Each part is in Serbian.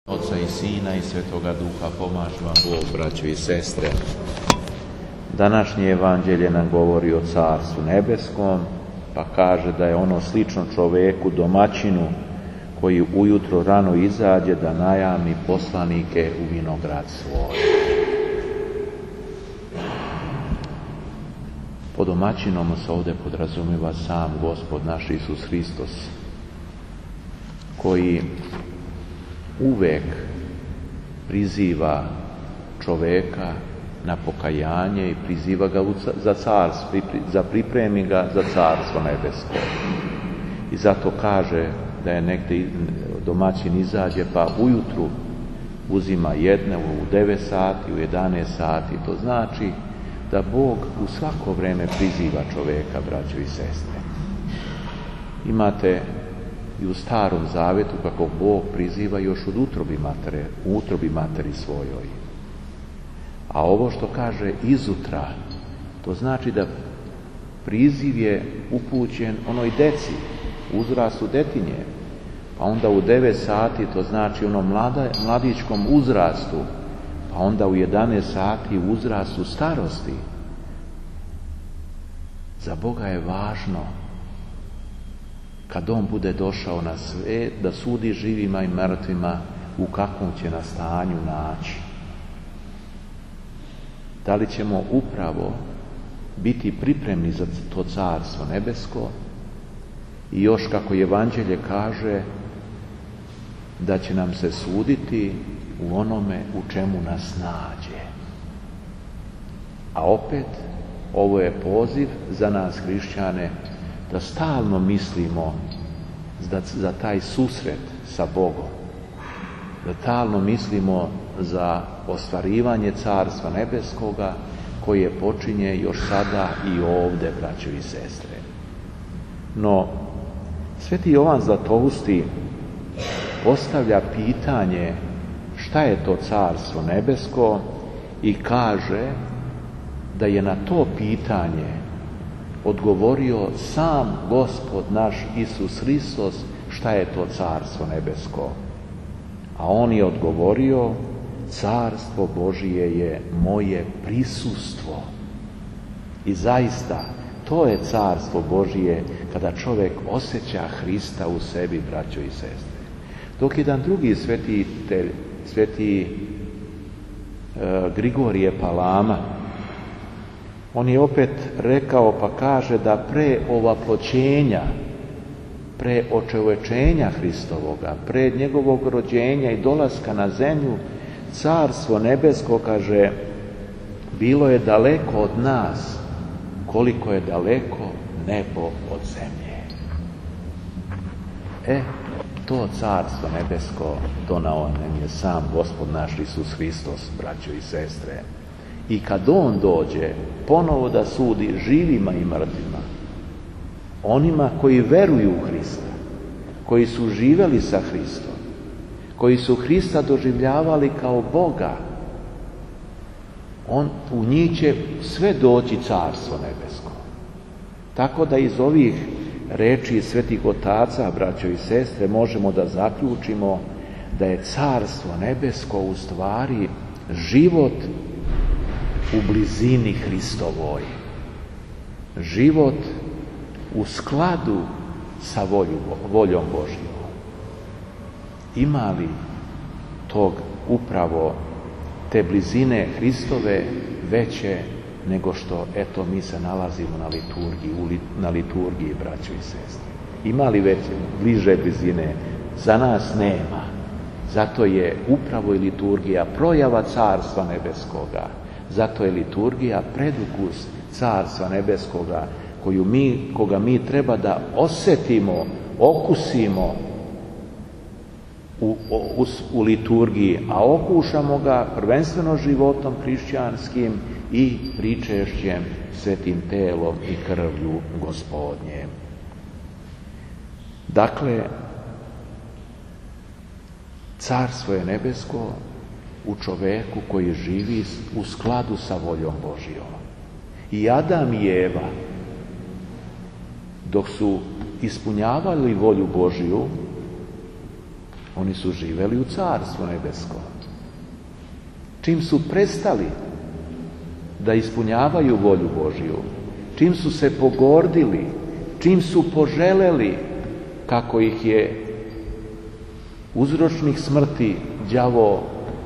Oca i Sina i Svetoga Duha, pomaže vam Bog, braćo i sestre. Današnje evanđelje nam govori o Carstvu nebeskom, pa kaže da je ono slično čoveku, domaćinu, koji ujutro rano izađe da najami poslanike u vinograd svoj. Po domaćinom se ovdje podrazumijeva sam Gospod naš Isus Hristos, koji uvek priziva čoveka na pokajanje i priziva ga za carstvo, pripremi ga za Carstvo nebesko. I zato kaže da je negdje domaćin izađe pa ujutru uzima jedne u 9 sati, u 11 sati. To znači da Bog u svako vrijeme priziva čoveka, braćo i sestre. Imate i u Starom Zavetu kako Bog priziva još u utrobi materi svojoj. A ovo što kaže izutra, to znači da priziv je upućen onoj deci, uzrastu detinje. Pa onda u 9 sati, to znači onom mladičkom uzrastu, pa onda u 11 sati u uzrastu starosti. Za Boga je važno kad On bude došao na svijet da sudi živima i mrtvima u kakvom će na stanju naći. Da li ćemo upravo biti pripremni za to Carstvo nebesko i još kako Evanđelje kaže da će nam se suditi u onome u čemu nas nađe. A opet ovo je poziv za nas hrišćane da stalno mislimo za taj susret sa Bogom, da stalno mislimo za ostvarivanje Carstva nebeskoga koje počinje još sada i ovdje, braćo i sestre. No, Sveti Jovan Zlatousti postavlja pitanje šta je to Carstvo nebesko i kaže da je na to pitanje odgovorio sam Gospod naš Isus Hristos šta je to Carstvo nebesko. A on je odgovorio: Carstvo Božije je moje prisustvo. I zaista, to je Carstvo Božije kada čovjek osjeća Hrista u sebi, braćo i sestre. Dok jedan drugi svetitelj, sveti Grigorije Palama, on je opet rekao pa kaže da pre ovaploćenja, pre očovečenja Hristovoga, pre njegovog rođenja i dolaska na zemlju, Carstvo nebesko, kaže, bilo je daleko od nas koliko je daleko nebo od zemlje. To Carstvo nebesko donao nam je sam Gospod naš Isus Hristos, braćo i sestre. I kad On dođe ponovo da sudi živima i mrtvima, onima koji veruju u Hrista, koji su živjeli sa Hristom, koji su Hrista doživljavali kao Boga, u njih će sve doći Carstvo nebesko. Tako da iz ovih reči svetih otaca, braćo i sestre, možemo da zaključimo da je Carstvo nebesko u stvari život u blizini Hristovoj. Život u skladu sa voljom Božjom. Ima li tog upravo te blizine Hristove veće nego što eto mi se nalazimo na liturgiji, braćo i sestre? Ima li veće, bliže blizine? Za nas nema. Zato je upravo i liturgija projava Carstva nebeskoga. Zato je liturgija predukus Carstva nebeskoga koga mi treba da osjetimo, okusimo u liturgiji, a okušamo ga prvenstveno životom hrišćanskim i pričešćem, svetim telom i krvlju Gospodnjem. Dakle, Carstvo je nebesko u čoveku koji živi u skladu sa voljom Božjom. I Adam i Eva, dok su ispunjavali volju Božju, Oni su živeli u Carstvu nebeskom. Čim su prestali da ispunjavaju volju Božju, čim su se pogordili, čim su poželeli, kako ih je uzročnik smrti đavo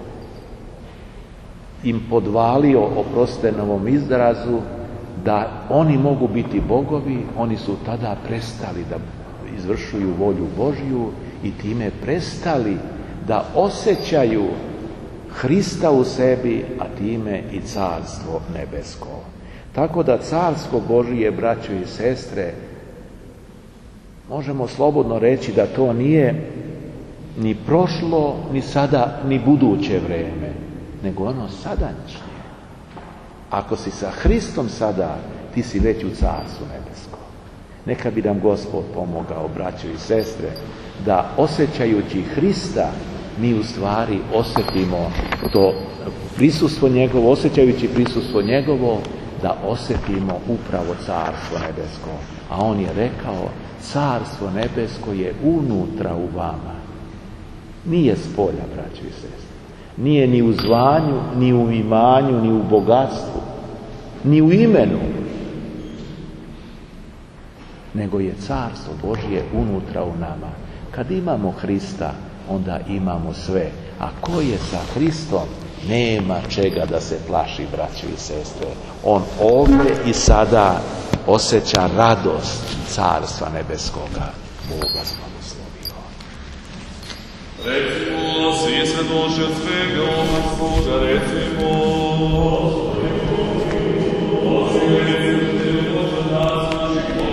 im podvalio, oprostite na ovom izrazu, da oni mogu biti bogovi, oni su tada prestali da izvršuju volju Božju i time prestali da osjećaju Hrista u sebi, a time i Carstvo nebesko. Tako da Carstvo Božije, braćo i sestre, možemo slobodno reći da to nije ni prošlo, ni sada, ni buduće vreme, nego ono sadašnje. Ako si sa Hristom sada, ti si već u Carstvu nebeskom. Neka bi nam Gospod pomogao, braćo i sestre, da osjećajući Hrista, mi u stvari osjetimo to prisustvo njegovo, osjećajući prisustvo njegovo, da osjetimo upravo Carstvo nebesko. A on je rekao, Carstvo nebesko je unutra u vama. Nije spolja, braćo i sestre. Nije ni u zvanju, ni u imanju, ni u bogatstvu, ni u imenu. Nego je Carstvo Božje unutra u nama. Kad imamo Hrista, onda imamo sve. A ko je sa Hristom, nema čega da se plaši, braćo i sestre. On ovdje i sada osjeća radost Carstva nebeskoga. Boga slavoslovio. Recimo, svi se dođe od svega omanskoga, recimo, Osim, Bože nas naših